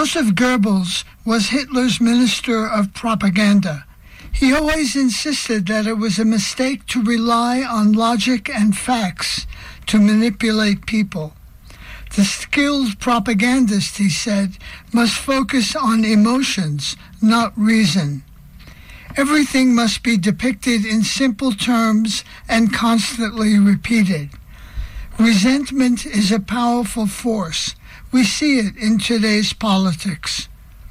Joseph Goebbels was Hitler's minister of propaganda. He always insisted that it was a mistake to rely on logic and facts to manipulate people. The skilled propagandist, he said, must focus on emotions, not reason. Everything must be depicted in simple terms and constantly repeated. Resentment is a powerful force. We see it in today's politics.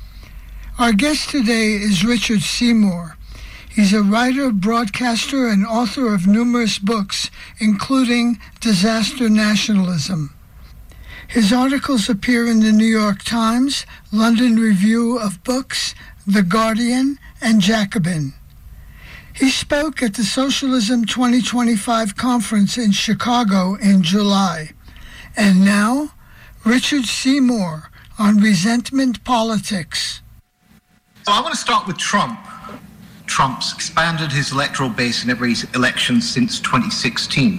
Our guest today is Richard Seymour. He's a writer, broadcaster, and author of numerous books, including Disaster Nationalism. His articles appear in the New York Times, London Review of Books, The Guardian, and Jacobin. He spoke at the Socialism 2025 conference in Chicago in July. And now, Richard Seymour on resentment politics. So I want to start with Trump. Trump's expanded his electoral base in every election since 2016.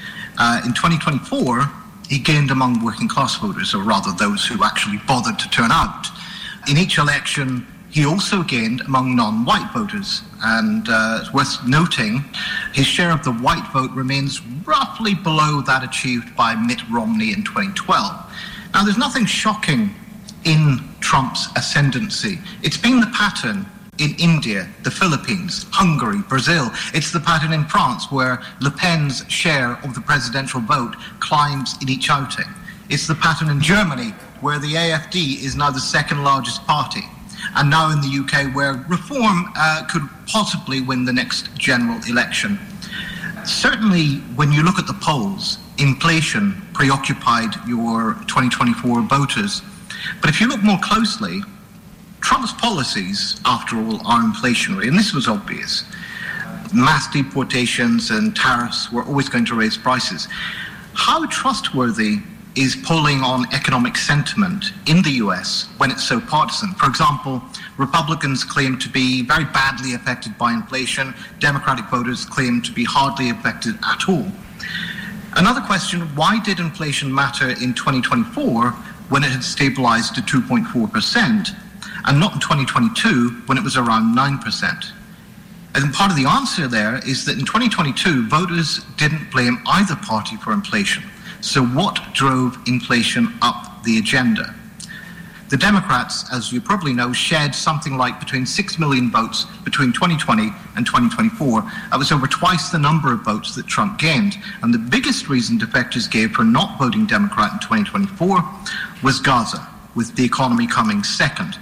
In 2024, he gained among working class voters, or rather those who actually bothered to turn out. In each election, he also gained among non-white voters. And it's worth noting, his share of the white vote remains roughly below that achieved by Mitt Romney in 2012. Now, there's nothing shocking in Trump's ascendancy. It's been the pattern in India, the Philippines, Hungary, Brazil. It's the pattern in France, where Le Pen's share of the presidential vote climbs in each outing. It's the pattern in Germany, where the AfD is now the second largest party. And now in the UK, where Reform could possibly win the next general election. Certainly, when you look at the polls, inflation preoccupied your 2024 voters. But if you look more closely, Trump's policies, after all, are inflationary, and this was obvious. Mass deportations and tariffs were always going to raise prices. How trustworthy is polling on economic sentiment in the US when it's so partisan? For example, Republicans claim to be very badly affected by inflation. Democratic voters claim to be hardly affected at all. Another question, why did inflation matter in 2024 when it had stabilized to 2.4%? And not in 2022 when it was around 9%. And part of the answer there is that in 2022, voters didn't blame either party for inflation. So what drove inflation up the agenda? The Democrats, as you probably know, shared something like between 6 million votes between 2020 and 2024. That was over twice the number of votes that Trump gained. And the biggest reason defectors gave for not voting Democrat in 2024 was Gaza, with the economy coming second.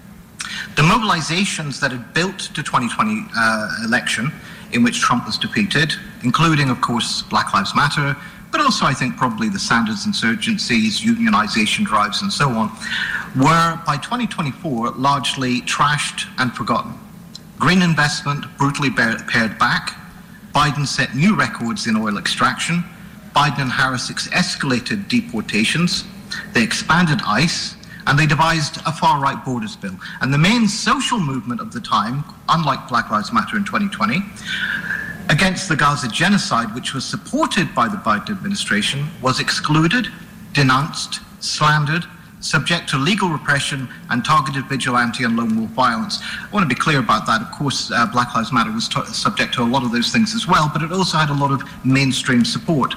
The mobilizations that had built to 2020 election, in which Trump was defeated, including, of course, Black Lives Matter, but also I think probably the Sanders insurgencies, unionization drives, and so on, were by 2024 largely trashed and forgotten. Green investment brutally pared back. Biden set new records in oil extraction. Biden and Harris escalated deportations. They expanded ICE. And they devised a far-right borders bill. And the main social movement of the time, unlike Black Lives Matter in 2020, against the Gaza genocide, which was supported by the Biden administration, was excluded, denounced, slandered, subject to legal repression and targeted vigilante and lone wolf violence. I want to be clear about that. Of course, Black Lives Matter was subject to a lot of those things as well, but it also had a lot of mainstream support.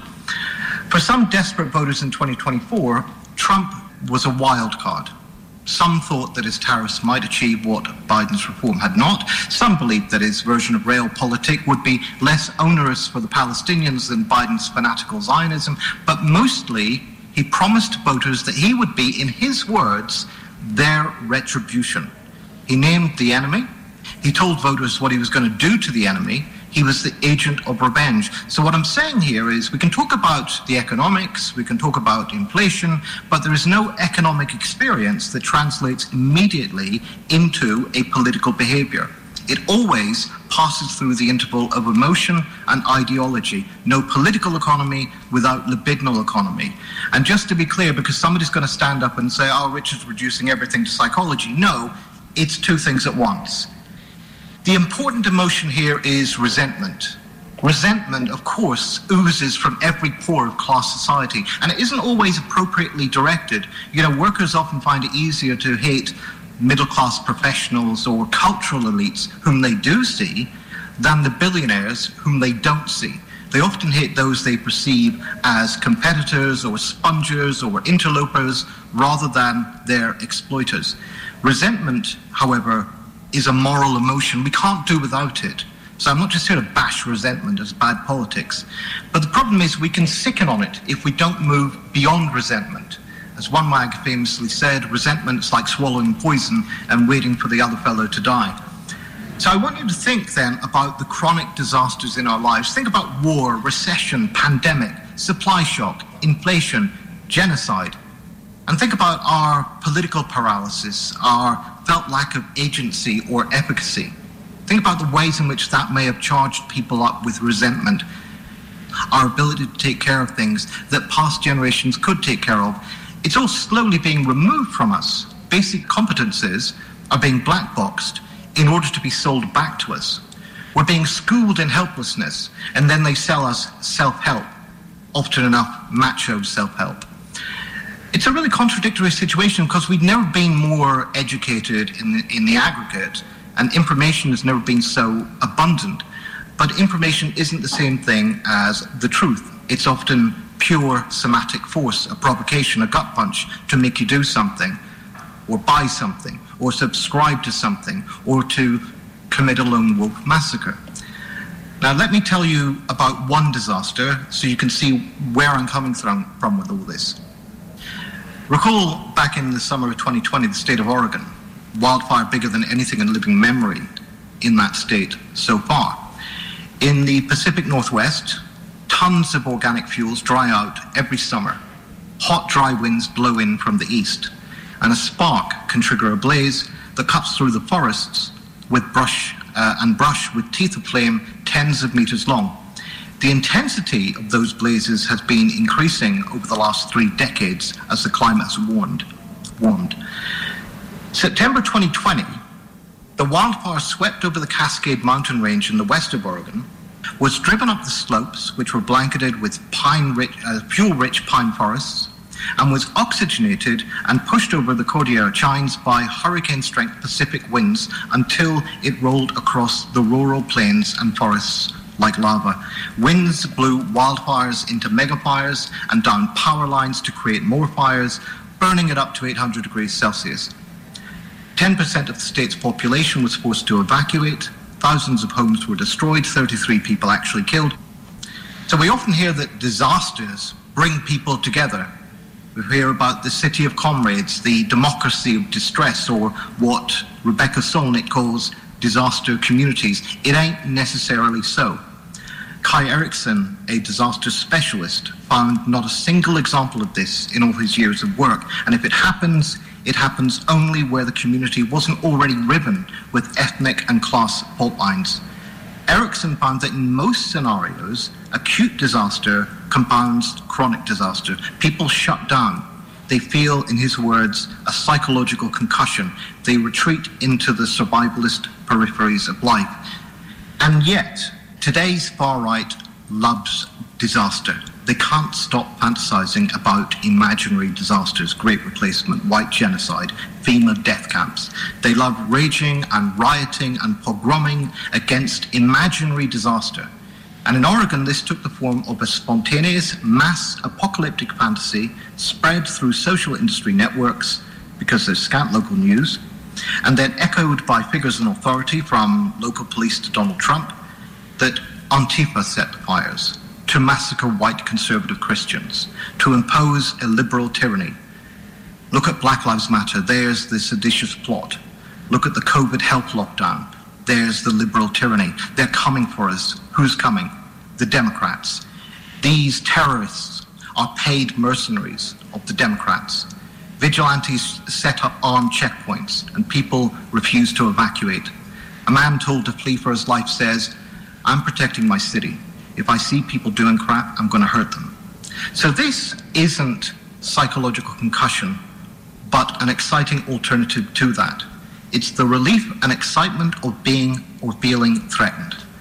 For some desperate voters in 2024, Trump was a wild card. Some thought that his tariffs might achieve what Biden's reform had not. Some believed that his version of realpolitik would be less onerous for the Palestinians than Biden's fanatical Zionism. But mostly, he promised voters that he would be, in his words, their retribution. He named the enemy. He told voters what he was going to do to the enemy. He was the agent of revenge. So what I'm saying here is we can talk about the economics, we can talk about inflation, but there is no economic experience that translates immediately into a political behavior. It always passes through the interval of emotion and ideology. No political economy without libidinal economy. And just to be clear, because somebody's going to stand up and say, oh, Richard's reducing everything to psychology. No, it's two things at once. The important emotion here is resentment. Resentment, of course, oozes from every pore of class society, and it isn't always appropriately directed. You know, workers often find it easier to hate middle-class professionals or cultural elites whom they do see than the billionaires whom they don't see. They often hate those they perceive as competitors or spongers or interlopers rather than their exploiters. Resentment, however, is a moral emotion. We can't do without it. So I'm not just here to bash resentment as bad politics. But the problem is we can sicken on it if we don't move beyond resentment. As one wag famously said, resentment is like swallowing poison and waiting for the other fellow to die. So I want you to think then about the chronic disasters in our lives. Think about war, recession, pandemic, supply shock, inflation, genocide. And think about our political paralysis, our felt lack of agency or efficacy. Think about the ways in which that may have charged people up with resentment. Our ability to take care of things that past generations could take care of. It's all slowly being removed from us. Basic competences are being black-boxed in order to be sold back to us. We're being schooled in helplessness, and then they sell us self-help, often enough macho self-help. It's a really contradictory situation because we've never been more educated in the aggregate, and information has never been so abundant. But information isn't the same thing as the truth. It's often pure somatic force, a provocation, a gut punch to make you do something, or buy something, or subscribe to something, or to commit a lone wolf massacre. Now let me tell you about one disaster so you can see where I'm coming from with all this. Recall back in the summer of 2020, the state of Oregon, wildfire bigger than anything in living memory in that state so far. In the Pacific Northwest, tons of organic fuels dry out every summer. Hot, dry winds blow in from the east, and a spark can trigger a blaze that cuts through the forests with brush with teeth of flame tens of meters long. The intensity of those blazes has been increasing over the last 3 decades as the climate has warmed. September 2020, the wildfire swept over the Cascade Mountain Range in the west of Oregon, was driven up the slopes, which were blanketed with fuel-rich pine forests, and was oxygenated and pushed over the Cordillera Chines by hurricane-strength Pacific winds until it rolled across the rural plains and forests like lava. Winds blew wildfires into megafires and down power lines to create more fires, burning it up to 800 degrees Celsius. 10% of the state's population was forced to evacuate. Thousands of homes were destroyed, 33 people actually killed. So we often hear that disasters bring people together. We hear about the city of comrades, the democracy of distress, or what Rebecca Solnit calls disaster communities. It ain't necessarily so. Kai Erickson, a disaster specialist, found not a single example of this in all his years of work. And if it happens only where the community wasn't already riven with ethnic and class fault lines. Erickson found that in most scenarios, acute disaster compounds chronic disaster. People shut down. They feel, in his words, a psychological concussion. They retreat into the survivalist peripheries of life. And yet, today's far right loves disaster. They can't stop fantasizing about imaginary disasters, Great Replacement, white genocide, FEMA death camps. They love raging and rioting and pogroming against imaginary disaster. And in Oregon, this took the form of a spontaneous mass apocalyptic fantasy spread through social industry networks because there's scant local news, and then echoed by figures in authority from local police to Donald Trump, that Antifa set the fires to massacre white conservative Christians, to impose a liberal tyranny. Look at Black Lives Matter, there's the seditious plot. Look at the COVID health lockdown, there's the liberal tyranny. They're coming for us. Who's coming? The Democrats. These terrorists are paid mercenaries of the Democrats. Vigilantes set up armed checkpoints and people refuse to evacuate. A man told to flee for his life says, "I'm protecting my city. If I see people doing crap, I'm going to hurt them." So this isn't psychological concussion, but an exciting alternative to that. It's the relief and excitement of being or feeling threatened.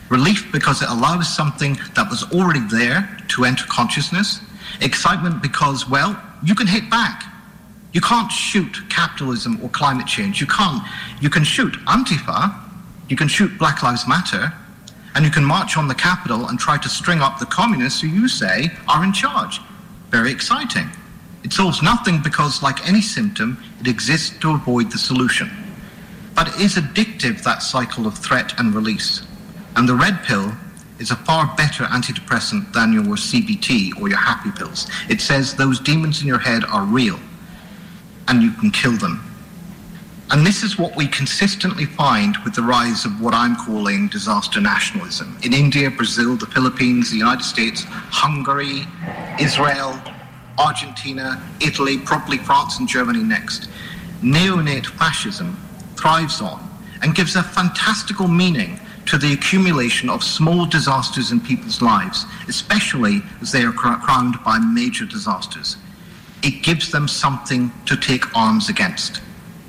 Relief because it allows something that was already there to enter consciousness. Excitement because, well, you can hit back. You can't shoot capitalism or climate change. You can shoot Antifa, you can shoot Black Lives Matter, and you can march on the Capitol and try to string up the communists who you say are in charge. Very exciting. It solves nothing because, like any symptom, it exists to avoid the solution. But it is addictive, that cycle of threat and release. And the red pill is a far better antidepressant than your CBT or your happy pills. It says those demons in your head are real, and you can kill them. And this is what we consistently find with the rise of what I'm calling disaster nationalism. In India, Brazil, the Philippines, the United States, Hungary, Israel, Argentina, Italy, probably France and Germany next. Neonate fascism thrives on and gives a fantastical meaning to the accumulation of small disasters in people's lives, especially as they are crowned by major disasters. It gives them something to take arms against.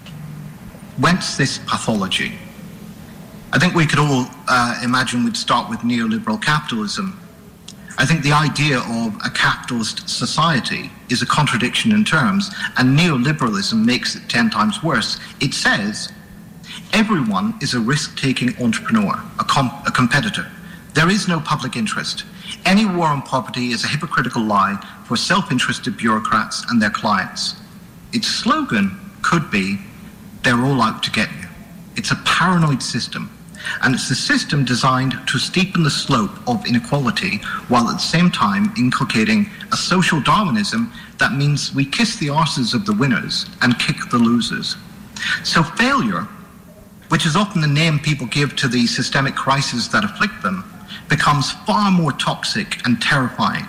Whence this pathology? I think we could all imagine we'd start with neoliberal capitalism. I think the idea of a capitalist society is a contradiction in terms, and neoliberalism makes it 10 times worse. It says everyone is a risk-taking entrepreneur, a competitor. There is no public interest. Any war on poverty is a hypocritical lie for self-interested bureaucrats and their clients. Its slogan could be, they're all out to get you. It's a paranoid system, and it's a system designed to steepen the slope of inequality while at the same time inculcating a social Darwinism that means we kiss the arses of the winners and kick the losers. So failure, which is often the name people give to the systemic crises that afflict them, becomes far more toxic and terrifying.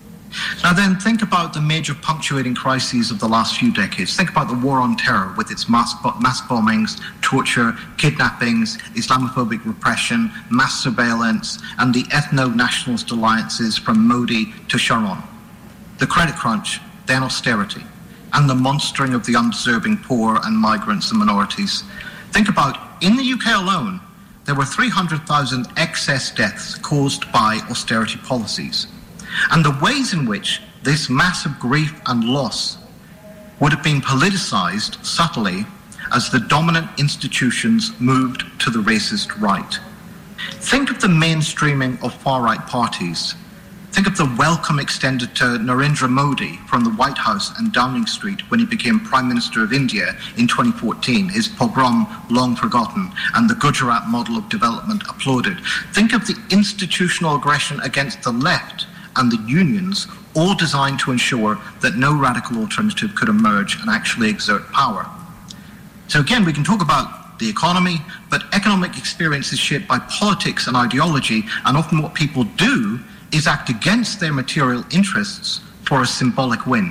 Now then, think about the major punctuating crises of the last few decades. Think about the war on terror with its mass bombings, torture, kidnappings, Islamophobic repression, mass surveillance, and the ethno-nationalist alliances from Modi to Sharon. The credit crunch, then austerity, and the monstering of the undeserving poor and migrants and minorities. Think about, in the UK alone, there were 300,000 excess deaths caused by austerity policies. And the ways in which this massive grief and loss would have been politicized subtly as the dominant institutions moved to the racist right. Think of the mainstreaming of far-right parties. Think of the welcome extended to Narendra Modi from the White House and Downing Street when he became Prime Minister of India in 2014, his pogrom long forgotten, and the Gujarat model of development applauded. Think of the institutional aggression against the left and the unions, all designed to ensure that no radical alternative could emerge and actually exert power. So again, we can talk about the economy, but economic experience is shaped by politics and ideology, and often what people do is act against their material interests for a symbolic win.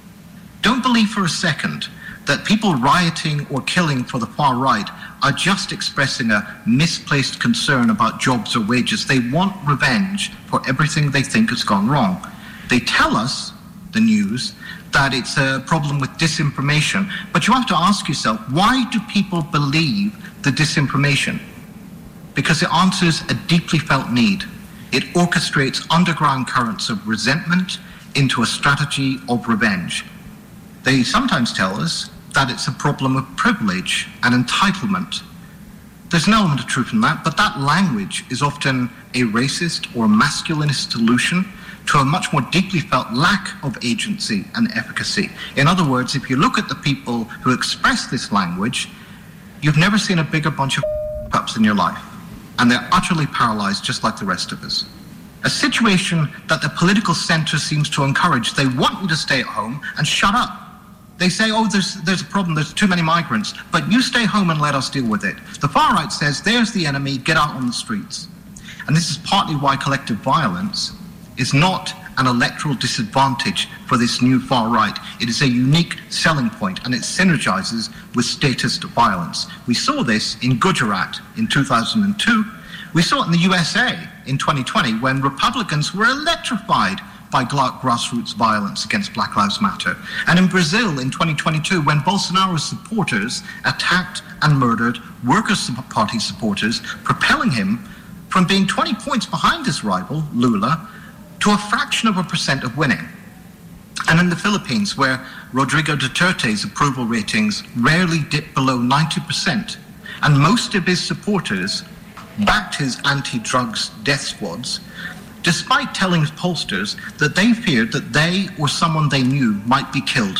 Don't believe for a second that people rioting or killing for the far right are just expressing a misplaced concern about jobs or wages. They want revenge for everything they think has gone wrong. They tell us, the news, that it's a problem with disinformation. But you have to ask yourself, why do people believe the disinformation? Because it answers a deeply felt need. It orchestrates underground currents of resentment into a strategy of revenge. They sometimes tell us that it's a problem of privilege and entitlement. There's an element of truth in that, but that language is often a racist or masculinist solution to a much more deeply felt lack of agency and efficacy. In other words, if you look at the people who express this language, you've never seen a bigger bunch of ups in your life, and they're utterly paralyzed just like the rest of us. A situation that the political center seems to encourage. They want you to stay at home and shut up. They say, oh, there's a problem, there's too many migrants, but you stay home and let us deal with it. The far right says, there's the enemy, get out on the streets. And this is partly why collective violence is not an electoral disadvantage for this new far right. It is a unique selling point, and it synergizes with statist violence. We saw this in Gujarat in 2002. We saw it in the USA in 2020 when Republicans were electrified by grassroots violence against Black Lives Matter. And in Brazil in 2022, when Bolsonaro's supporters attacked and murdered Workers' Party supporters, propelling him from being 20 points behind his rival, Lula, to a fraction of a percent of winning. And in the Philippines, where Rodrigo Duterte's approval ratings rarely dip below 90%, and most of his supporters backed his anti-drugs death squads, despite telling pollsters that they feared that they or someone they knew might be killed.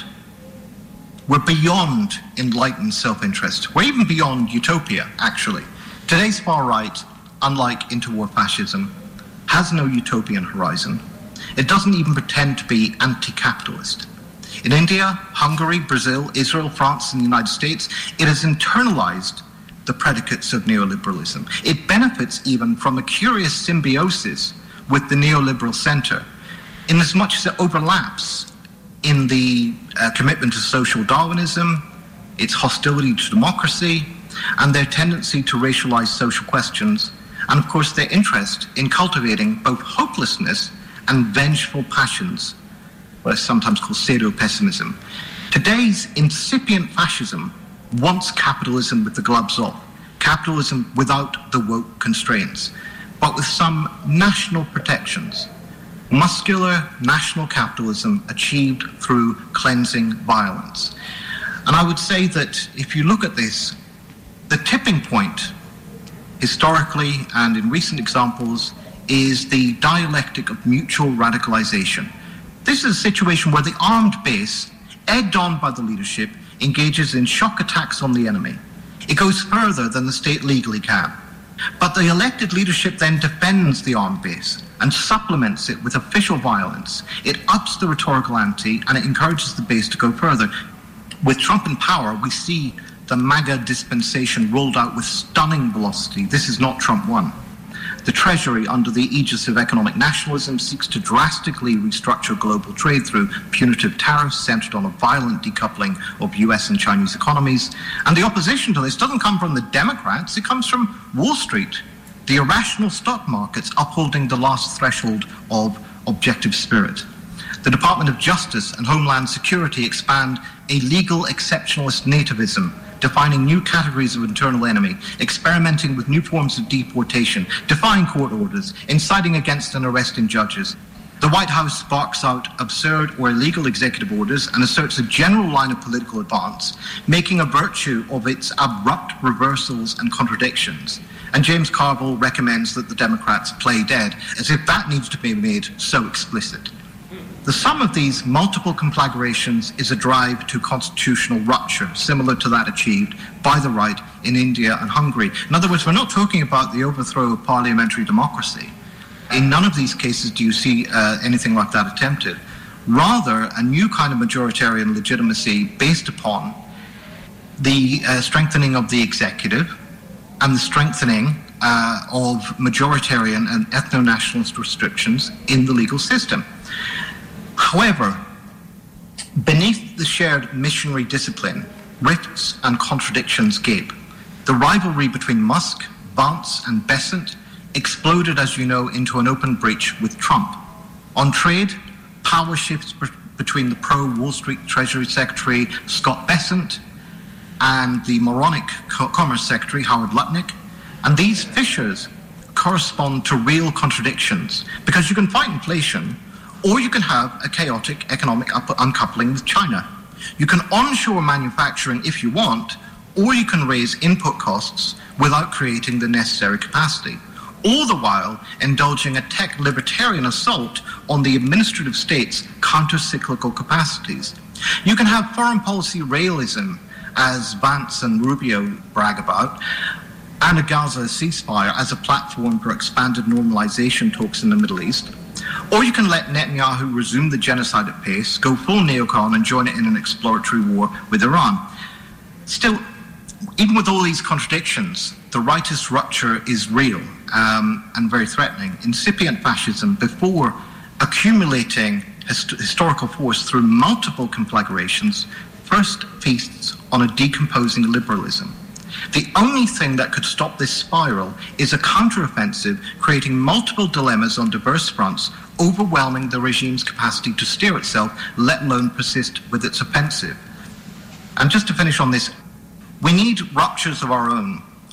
We're beyond enlightened self-interest. We're even beyond utopia, actually. Today's far right, unlike interwar fascism, has no utopian horizon. It doesn't even pretend to be anti-capitalist. In India, Hungary, Brazil, Israel, France, and the United States, it has internalized the predicates of neoliberalism. It benefits even from a curious symbiosis with the neoliberal center, inasmuch as it overlaps in the commitment to social Darwinism, its hostility to democracy, and their tendency to racialize social questions, and of course their interest in cultivating both hopelessness and vengeful passions, what is sometimes called pseudo-pessimism. Today's incipient fascism wants capitalism with the gloves off, capitalism without the woke constraints, but with some national protections. Muscular national capitalism achieved through cleansing violence. And I would say that if you look at this, the tipping point, historically and in recent examples, is the dialectic of mutual radicalization. This is a situation where the armed base, egged on by the leadership, engages in shock attacks on the enemy. It goes further than the state legally can. But the elected leadership then defends the armed base and supplements it with official violence. It ups the rhetorical ante and it encourages the base to go further. With Trump in power, we see the MAGA dispensation rolled out with stunning velocity. This is not Trump 1. The Treasury, under the aegis of economic nationalism, seeks to drastically restructure global trade through punitive tariffs centered on a violent decoupling of US and Chinese economies. And the opposition to this doesn't come from the Democrats, it comes from Wall Street, the irrational stock markets upholding the last threshold of objective spirit. The Department of Justice and Homeland Security expand a legal exceptionalist nativism, defining new categories of internal enemy, experimenting with new forms of deportation, defying court orders, inciting against and arresting judges. The White House sparks out absurd or illegal executive orders and asserts a general line of political advance, making a virtue of its abrupt reversals and contradictions. And James Carville recommends that the Democrats play dead, as if that needs to be made so explicit. The sum of these multiple conflagrations is a drive to constitutional rupture, similar to that achieved by the right in India and Hungary. In other words, we're not talking about the overthrow of parliamentary democracy. In none of these cases do you see anything like that attempted. Rather, a new kind of majoritarian legitimacy based upon the strengthening of the executive and the strengthening of majoritarian and ethno-nationalist restrictions in the legal system. However, beneath the shared missionary discipline, rifts and contradictions gape. The rivalry between Musk, Vance and Bessent exploded, as you know, into an open breach with Trump. On trade, power shifts between the pro-Wall Street Treasury Secretary Scott Bessent and the moronic Commerce Secretary Howard Lutnick. And these fissures correspond to real contradictions, because you can fight inflation, or you can have a chaotic economic uncoupling with China. You can onshore manufacturing if you want, or you can raise input costs without creating the necessary capacity, all the while indulging a tech libertarian assault on the administrative state's counter-cyclical capacities. You can have foreign policy realism, as Vance and Rubio brag about, and a Gaza ceasefire as a platform for expanded normalization talks in the Middle East. Or you can let Netanyahu resume the genocide at pace, go full neocon and join it in an exploratory war with Iran. Still, even with all these contradictions, the rightist rupture is real and very threatening. Incipient fascism, before accumulating historical force through multiple conflagrations, first feasts on a decomposing liberalism. The only thing that could stop this spiral is a counteroffensive creating multiple dilemmas on diverse fronts, overwhelming the regime's capacity to steer itself, let alone persist with its offensive. And just to finish on this, we need ruptures of our own,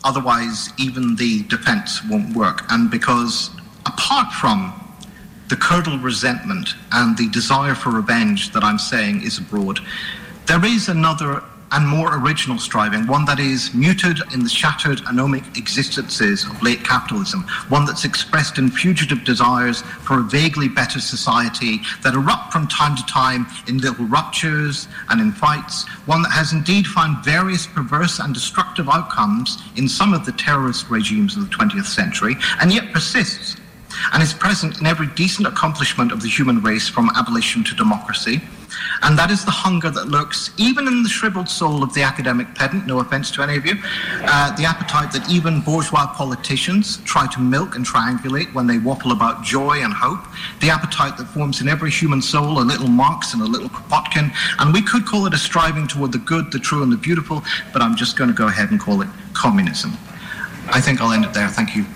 otherwise even the defense won't work. And because apart from the curdled resentment and the desire for revenge that I'm saying is abroad, there is another and more original striving, one that is muted in the shattered anomic existences of late capitalism, one that's expressed in fugitive desires for a vaguely better society that erupt from time to time in little ruptures and in fights, one that has indeed found various perverse and destructive outcomes in some of the terrorist regimes of the 20th century, and yet persists and is present in every decent accomplishment of the human race from abolition to democracy. And that is the hunger that lurks even in the shriveled soul of the academic pedant, no offense to any of you, the appetite that even bourgeois politicians try to milk and triangulate when they waffle about joy and hope, the appetite that forms in every human soul a little Marx and a little Kropotkin, and we could call it a striving toward the good, the true, and the beautiful, but I'm just going to go ahead and call it communism. I think I'll end it there. Thank you.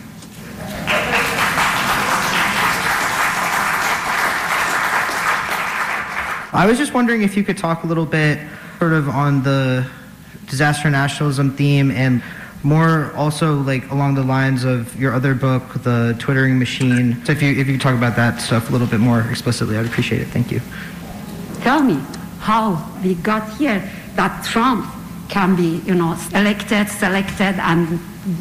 I was just wondering if you could talk a little bit sort of on the disaster nationalism theme and more also like along the lines of your other book, The Twittering Machine. So if you could talk about that stuff a little bit more explicitly, I'd appreciate it. Thank you. Tell me how we got here, that Trump can be, elected, selected, and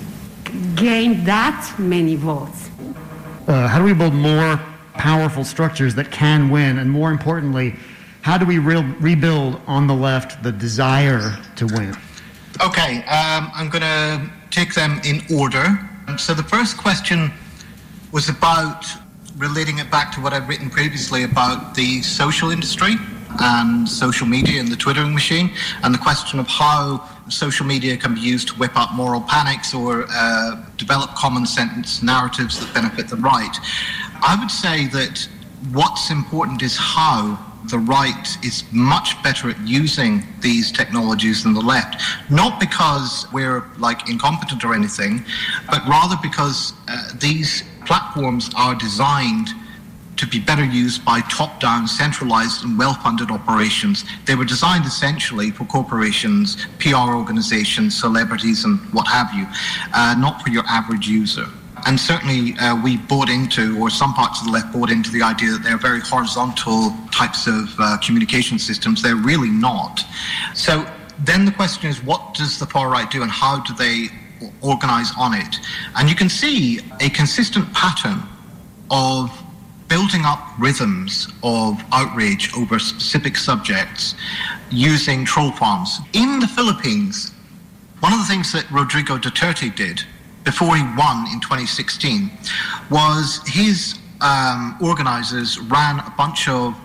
gain that many votes. How do we build more powerful structures that can win? And more importantly, how do we rebuild on the left the desire to win? Okay, I'm going to take them in order. So the first question was about relating it back to what I've written previously about the social industry and social media and the Twittering machine, and the question of how social media can be used to whip up moral panics or develop common sense narratives that benefit the right. I would say that what's important is how the right is much better at using these technologies than the left, not because we're incompetent or anything, but rather because these platforms are designed to be better used by top-down, centralized and well-funded operations. They were designed essentially for corporations, PR organizations, celebrities and what have you, not for your average user. And certainly we bought into, or some parts of the left bought into, the idea that they're very horizontal types of communication systems. They're really not. So then the question is, what does the far right do and how do they organize on it? And you can see a consistent pattern of building up rhythms of outrage over specific subjects using troll farms. In the Philippines, one of the things that Rodrigo Duterte did before he won in 2016 was his organizers ran a bunch of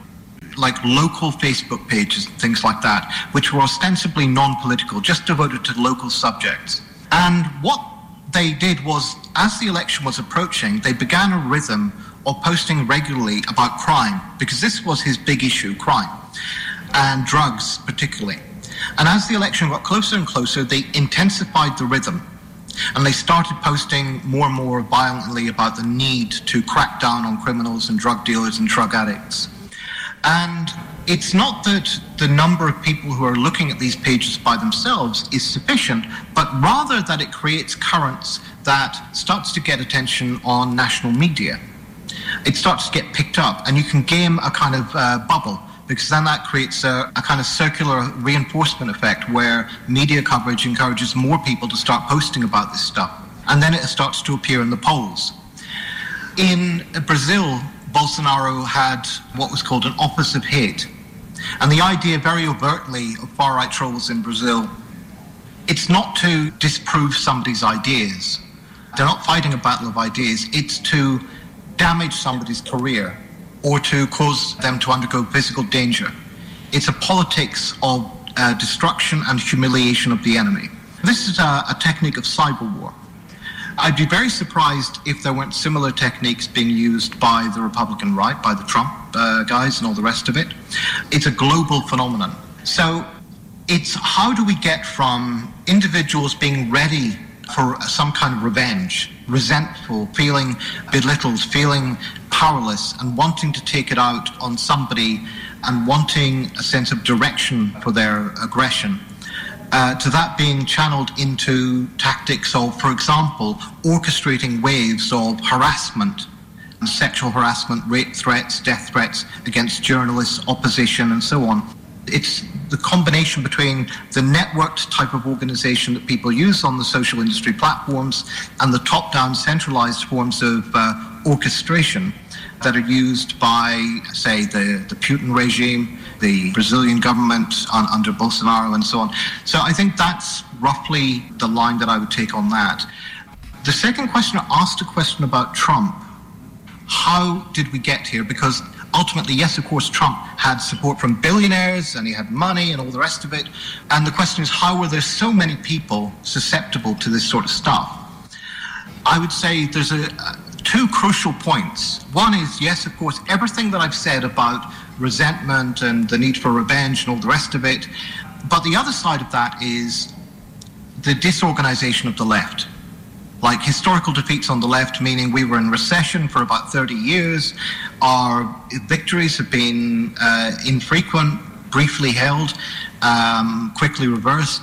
local Facebook pages and things like that, which were ostensibly non-political, just devoted to local subjects. And what they did was, as the election was approaching, they began a rhythm of posting regularly about crime, because this was his big issue, crime, and drugs particularly. And as the election got closer and closer, they intensified the rhythm. And they started posting more and more violently about the need to crack down on criminals and drug dealers and drug addicts. And it's not that the number of people who are looking at these pages by themselves is sufficient, but rather that it creates currents that starts to get attention on national media. It starts to get picked up, and you can game a kind of bubble, because then that creates a kind of circular reinforcement effect where media coverage encourages more people to start posting about this stuff. And then it starts to appear in the polls. In Brazil, Bolsonaro had what was called an office of hate. And the idea very overtly of far-right trolls in Brazil, it's not to disprove somebody's ideas. They're not fighting a battle of ideas. It's to damage somebody's career or to cause them to undergo physical danger. It's a politics of destruction and humiliation of the enemy. This is a technique of cyber war. I'd be very surprised if there weren't similar techniques being used by the Republican right, by the Trump guys and all the rest of it. It's a global phenomenon. So it's how do we get from individuals being ready for some kind of revenge, resentful, feeling belittled, feeling powerless, and wanting to take it out on somebody and wanting a sense of direction for their aggression, to that being channeled into tactics of, for example, orchestrating waves of harassment, sexual harassment, rape threats, death threats against journalists, opposition, and so on. It's the combination between the networked type of organization that people use on the social industry platforms and the top-down centralized forms of orchestration that are used by, say, the Putin regime, the Brazilian government under Bolsonaro, and so on. So I think that's roughly the line that I would take on that. The second questioner asked a question about Trump. How did we get here? Because ultimately, yes, of course, Trump had support from billionaires and he had money and all the rest of it. And the question is, how were there so many people susceptible to this sort of stuff? I would say there's two crucial points. One is, yes, of course, everything that I've said about resentment and the need for revenge and all the rest of it. But the other side of that is the disorganization of the left. Like historical defeats on the left, meaning we were in recession for about 30 years. Our victories have been infrequent, briefly held, quickly reversed.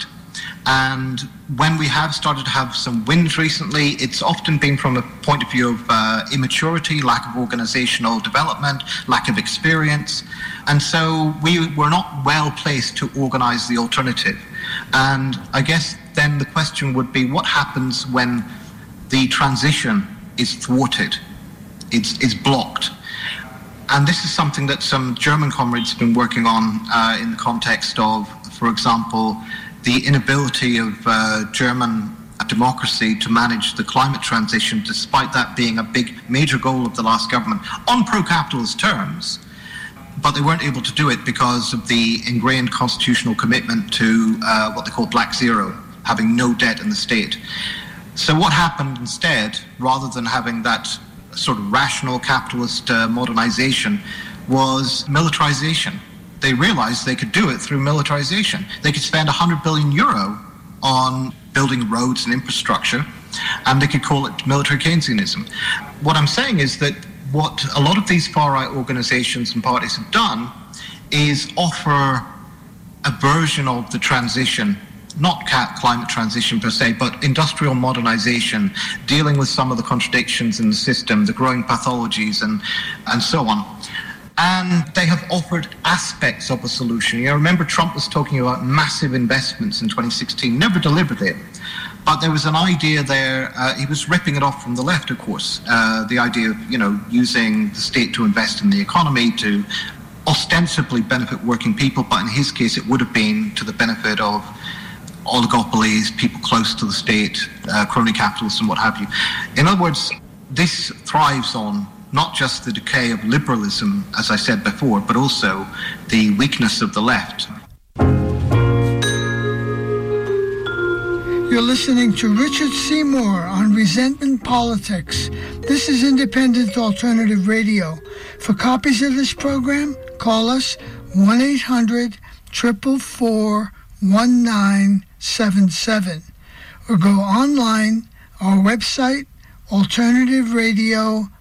And when we have started to have some wins recently, it's often been from a point of view of immaturity, lack of organizational development, lack of experience. And so we were not well placed to organize the alternative. And I guess then the question would be, what happens when the transition is thwarted, is blocked? And this is something that some German comrades have been working on in the context of, for example, the inability of German democracy to manage the climate transition, despite that being a big, major goal of the last government on pro-capitalist terms. But they weren't able to do it because of the ingrained constitutional commitment to what they call Black Zero, having no debt in the state. So what happened instead, rather than having that sort of rational capitalist modernization, was militarization. They realized they could do it through militarization. They could spend 100 billion euro on building roads and infrastructure, and they could call it military Keynesianism. What I'm saying is that what a lot of these far-right organizations and parties have done is offer a version of the transition, not climate transition per se, but industrial modernization, dealing with some of the contradictions in the system, the growing pathologies, and so on. And they have offered aspects of a solution. You know, remember Trump was talking about massive investments in 2016, never delivered it. But there was an idea there, he was ripping it off from the left, of course, the idea of, you know, using the state to invest in the economy to ostensibly benefit working people, but in his case it would have been to the benefit of oligopolies, people close to the state, crony capitalists and what have you. In other words, this thrives on not just the decay of liberalism, as I said before, but also the weakness of the left. You're listening to Richard Seymour on Resentment Politics. This is Independent Alternative Radio. For copies of this program, call us 1-800-444-1977 or go online, our website, alternativeradio.org.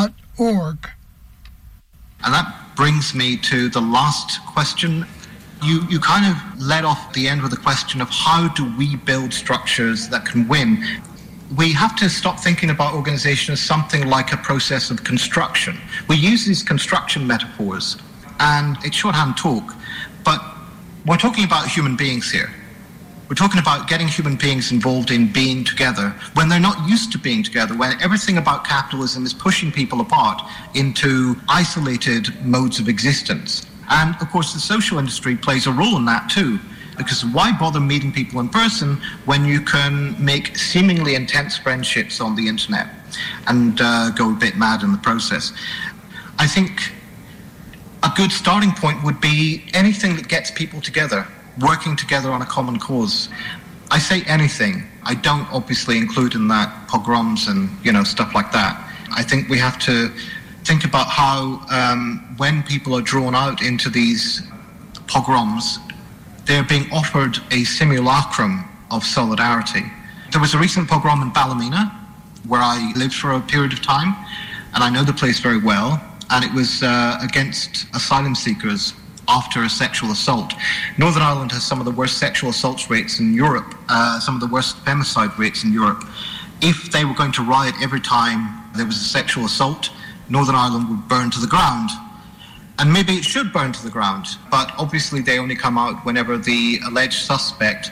And that brings me to the last question. You kind of led off the end with the question of how do we build structures that can win? We have to stop thinking about organization as something like a process of construction. We use these construction metaphors, and it's shorthand talk, but we're talking about human beings here. We're talking about getting human beings involved in being together when they're not used to being together, when everything about capitalism is pushing people apart into isolated modes of existence. And of course, the social industry plays a role in that too, because why bother meeting people in person when you can make seemingly intense friendships on the internet and go a bit mad in the process? I think a good starting point would be anything that gets people together, working together on a common cause. I say anything. I don't obviously include in that pogroms and, you know, stuff like that. I think we have to think about how when people are drawn out into these pogroms, they're being offered a simulacrum of solidarity. There was a recent pogrom in Ballymena, where I lived for a period of time, and I know the place very well, and it was against asylum seekers after a sexual assault. Northern Ireland has some of the worst sexual assault rates in Europe, some of the worst femicide rates in Europe. If they were going to riot every time there was a sexual assault, Northern Ireland would burn to the ground. And maybe it should burn to the ground, but obviously they only come out whenever the alleged suspect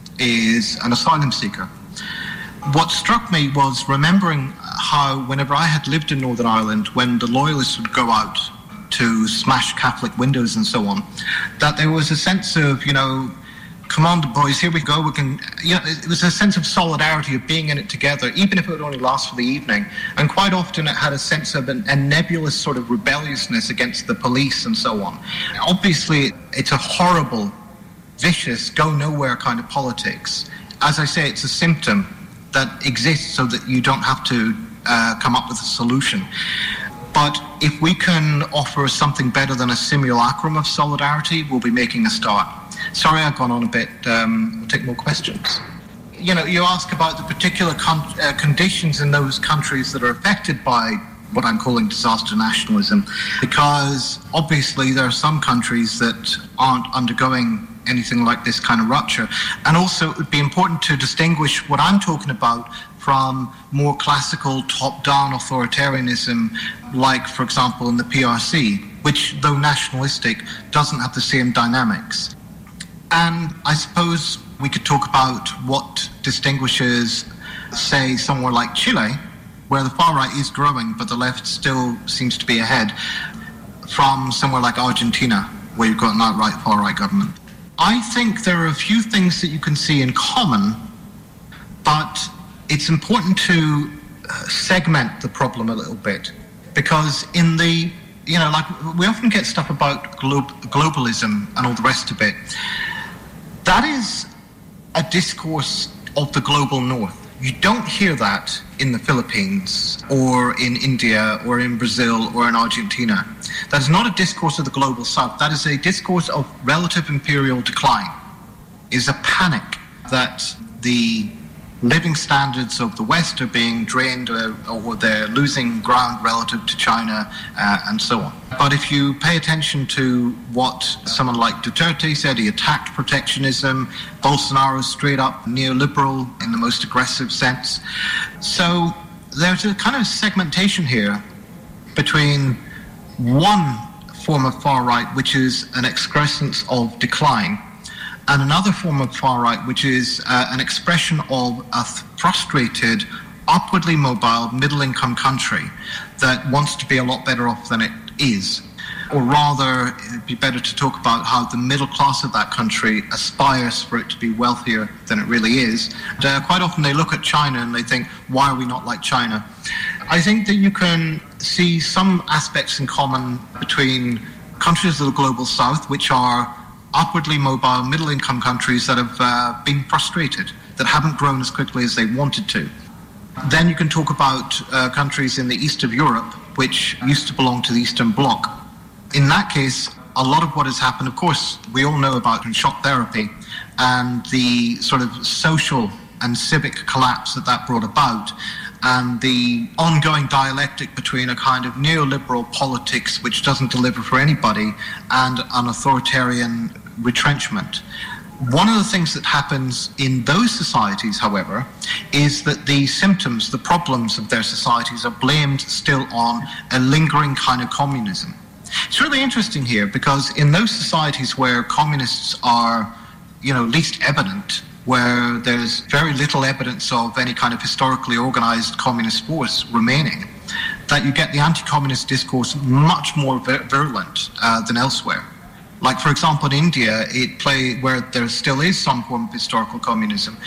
is an asylum seeker. What struck me was remembering how whenever I had lived in Northern Ireland, when the loyalists would go out to smash Catholic windows and so on, that there was a sense of, come on, boys, here we go. We can, it was a sense of solidarity, of being in it together, even if it would only last for the evening. And quite often it had a sense of a nebulous sort of rebelliousness against the police and so on. Obviously, it's a horrible, vicious, go-nowhere kind of politics. As I say, it's a symptom that exists so that you don't have to come up with a solution. But if we can offer something better than a simulacrum of solidarity, we'll be making a start. Sorry, I've gone on a bit. We'll take more questions. You ask about the particular conditions in those countries that are affected by what I'm calling disaster nationalism, because obviously there are some countries that aren't undergoing anything like this kind of rupture. And also it would be important to distinguish what I'm talking about from more classical top-down authoritarianism, like, for example, in the PRC, which, though nationalistic, doesn't have the same dynamics. And I suppose we could talk about what distinguishes, say, somewhere like Chile, where the far right is growing, but the left still seems to be ahead, from somewhere like Argentina, where you've got an outright far right government. I think there are a few things that you can see in common, but it's important to segment the problem a little bit, because in the, we often get stuff about globalism and all the rest of it. That is a discourse of the global north. You don't hear that in the Philippines or in India or in Brazil or in Argentina. That is not a discourse of the global south. That is a discourse of relative imperial decline. It is a panic that the living standards of the West are being drained or they're losing ground relative to China and so on. But if you pay attention to what someone like Duterte said, he attacked protectionism, Bolsonaro straight up neoliberal in the most aggressive sense. So there's a kind of segmentation here between one form of far right, which is an excrescence of decline, and another form of far right, which is an expression of a frustrated, upwardly mobile, middle-income country that wants to be a lot better off than it is. Or rather, it'd be better to talk about how the middle class of that country aspires for it to be wealthier than it really is. And, quite often they look at China and they think, why are we not like China? I think that you can see some aspects in common between countries of the global south, which are upwardly mobile, middle-income countries that have been frustrated, that haven't grown as quickly as they wanted to. Then you can talk about countries in the east of Europe, which used to belong to the Eastern Bloc. In that case, a lot of what has happened, of course, we all know about shock therapy and the sort of social and civic collapse that brought about, and the ongoing dialectic between a kind of neoliberal politics which doesn't deliver for anybody and an authoritarian retrenchment. One of the things that happens in those societies, however, is that the symptoms, the problems of their societies are blamed still on a lingering kind of communism. It's really interesting here because in those societies where communists are, least evident, where there's very little evidence of any kind of historically organized communist force remaining, that you get the anti-communist discourse much more virulent than elsewhere. Like, for example, in India, where there still is some form of historical communism,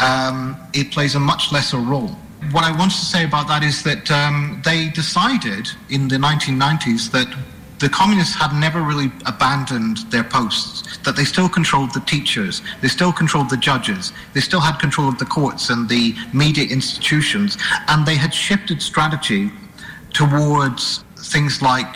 it plays a much lesser role. What I want to say about that is that they decided in the 1990s that the communists had never really abandoned their posts, that they still controlled the teachers, they still controlled the judges, they still had control of the courts and the media institutions, and they had shifted strategy towards things like,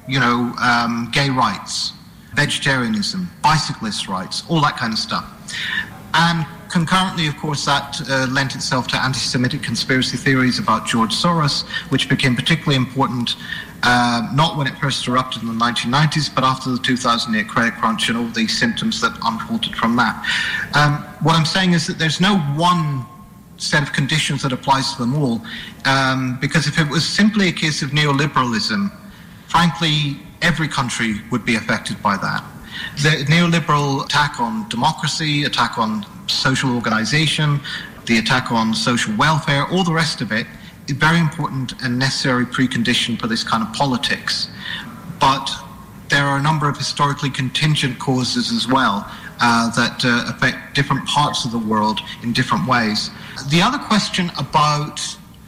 gay rights, vegetarianism, bicyclist rights, all that kind of stuff. And concurrently, of course, that lent itself to anti-Semitic conspiracy theories about George Soros, which became particularly important Not when it first erupted in the 1990s, but after the 2008 credit crunch and all the symptoms that unfolded from that. What I'm saying is that there's no one set of conditions that applies to them all, because if it was simply a case of neoliberalism, frankly, every country would be affected by that. The neoliberal attack on democracy, attack on social organization, the attack on social welfare, all the rest of it, is very important and necessary precondition for this kind of politics. But there are a number of historically contingent causes as well that affect different parts of the world in different ways. The other question about,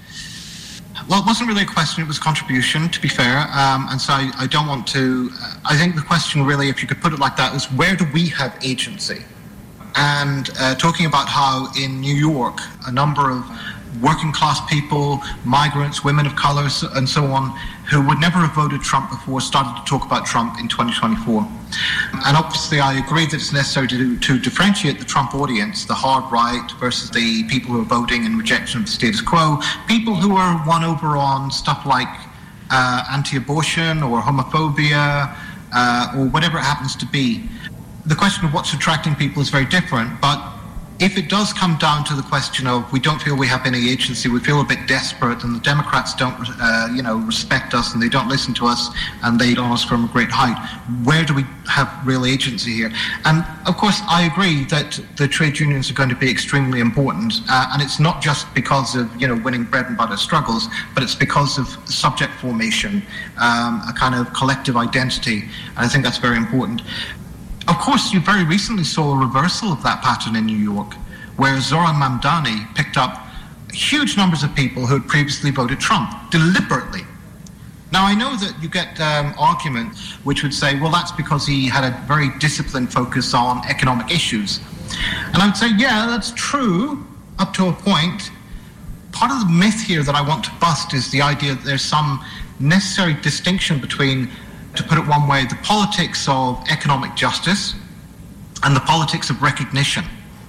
well, it wasn't really a question, it was a contribution, to be fair, and so I don't want to, I think the question really, if you could put it like that, is where do we have agency? And talking about how in New York, a number of working class people, migrants, women of color, and so on, who would never have voted Trump before, started to talk about Trump in 2024. And obviously I agree that it's necessary to differentiate the Trump audience, the hard right versus the people who are voting in rejection of the status quo, people who are won over on stuff like anti-abortion or homophobia or whatever it happens to be. The question of what's attracting people is very different, but if it does come down to the question of we don't feel we have any agency, we feel a bit desperate, and the Democrats don't, respect us, and they don't listen to us, and they don't us from a great height, where do we have real agency here? And of course, I agree that the trade unions are going to be extremely important, and it's not just because of winning bread and butter struggles, but it's because of subject formation, a kind of collective identity, and I think that's very important. Of course, you very recently saw a reversal of that pattern in New York, where Zohran Mamdani picked up huge numbers of people who had previously voted Trump, deliberately. Now, I know that you get arguments which would say, well, that's because he had a very disciplined focus on economic issues. And I would say, yeah, that's true, up to a point. Part of the myth here that I want to bust is the idea that there's some necessary distinction between, to put it one way, the politics of economic justice and the politics of recognition.